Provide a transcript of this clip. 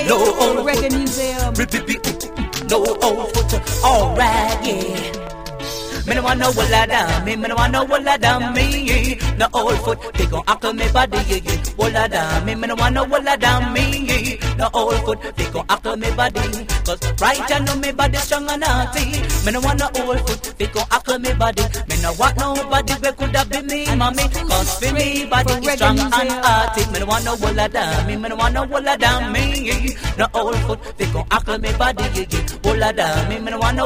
no old Reggae Museum. No old foot, alright, yeah. Me no want no walla damn me, me no want no walla damn me. No old foot, they gon' hackle me body, yeah. Walla damn me, me no want no walla damn me. No old foot, they gon' hackle me body. Cause right I know me body strong and hearty. Me no want no old foot, they gon' hackle me body. Me no want nobody we coulda be me, mommy. Cause for me body is strong and hearty. Me no want no walla damn me, me no want no walla damn me. No old foot, they gon' hackle me body, yeah. Walla damn me, me no want no